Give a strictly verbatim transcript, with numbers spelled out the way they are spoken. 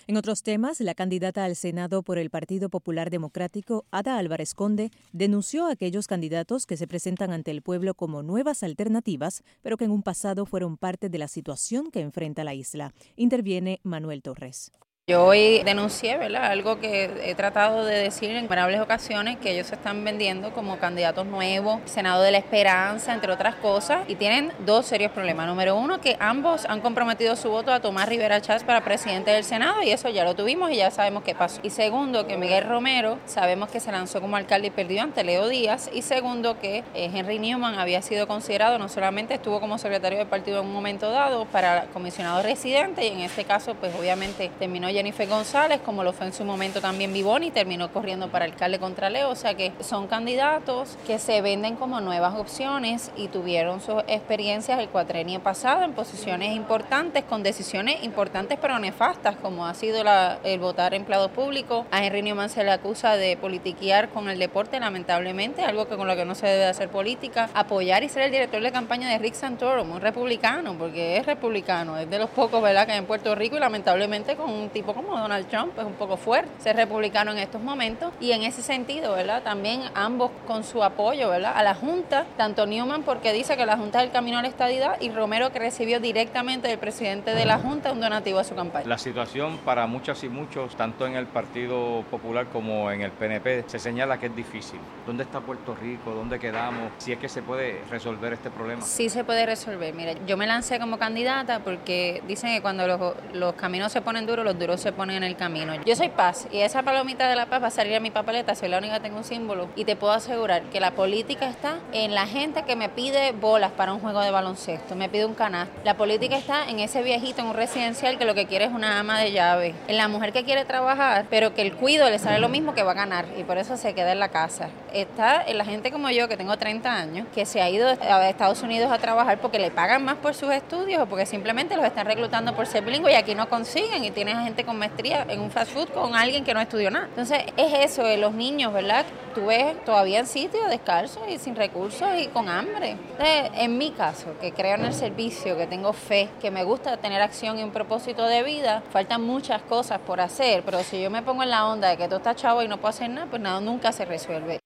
En otros temas, la candidata al Senado por el Partido Popular Democrático, Ada Álvarez Conde, denunció a aquellos candidatos que se presentan ante el pueblo como nuevas alternativas, pero que en un pasado fueron parte de la situación que enfrenta la isla. Interviene Manuel Torres. Yo hoy denuncié, ¿verdad?, algo que he tratado de decir en innumerables ocasiones, que ellos se están vendiendo como candidatos nuevos, Senado de la Esperanza, entre otras cosas, y tienen dos serios problemas. Número uno, que ambos han comprometido su voto a Tomás Rivera Chats para presidente del Senado, y eso ya lo tuvimos y ya sabemos qué pasó. Y segundo, que Miguel Romero, sabemos que se lanzó como alcalde y perdió ante Leo Díaz, y segundo, que eh, Henry Newman había sido considerado, no solamente estuvo como secretario del partido en un momento dado, para comisionado residente, y en este caso, pues obviamente terminó Jennifer González, como lo fue en su momento también Vivoni, terminó corriendo para alcalde contra Leo, o sea que son candidatos que se venden como nuevas opciones y tuvieron sus experiencias el cuatrenio pasado en posiciones importantes, con decisiones importantes pero nefastas, como ha sido la, el votar empleados públicos. A Henry Newman se le acusa de politiquear con el deporte, lamentablemente, algo que con lo que no se debe hacer política, apoyar y ser el director de campaña de Rick Santorum, un republicano, porque es republicano, es de los pocos, ¿verdad?, que hay en Puerto Rico, y lamentablemente con un tipo como Donald Trump es un poco fuerte ser republicano en estos momentos, y en ese sentido, ¿verdad?, también ambos con su apoyo, ¿verdad?, a la Junta, tanto Newman porque dice que la Junta es el camino a la estadidad, y Romero, que recibió directamente del presidente de la Junta un donativo a su campaña. La situación para muchas y muchos, tanto en el Partido Popular como en el P N P, se señala que es difícil. ¿Dónde está Puerto Rico? ¿Dónde quedamos? Si es que se puede resolver este problema. Sí se puede resolver. Mira, yo me lancé como candidata porque dicen que cuando los, los caminos se ponen duros, los duros se ponen en el camino. Yo soy paz, y esa palomita de la paz va a salir a mi papeleta, soy la única que tengo un símbolo, y te puedo asegurar que la política está en la gente que me pide bolas para un juego de baloncesto, me pide un canasto. La política está en ese viejito en un residencial que lo que quiere es una ama de llave, en la mujer que quiere trabajar, pero que el cuido le sale lo mismo, que va a ganar, y por eso se queda en la casa. Está en la gente como yo, que tengo treinta años, que se ha ido a Estados Unidos a trabajar porque le pagan más por sus estudios o porque simplemente los están reclutando por ser bilingüe, y aquí no consiguen, y tienes a gente con maestría en un fast food con alguien que no estudió nada. Entonces es eso de los niños, ¿verdad? Tú ves todavía en sitios descalzos y sin recursos y con hambre. Entonces, en mi caso, que creo en el servicio, que tengo fe, que me gusta tener acción y un propósito de vida, faltan muchas cosas por hacer, pero si yo me pongo en la onda de que tú estás chavo y no puedo hacer nada, pues nada, nunca se resuelve.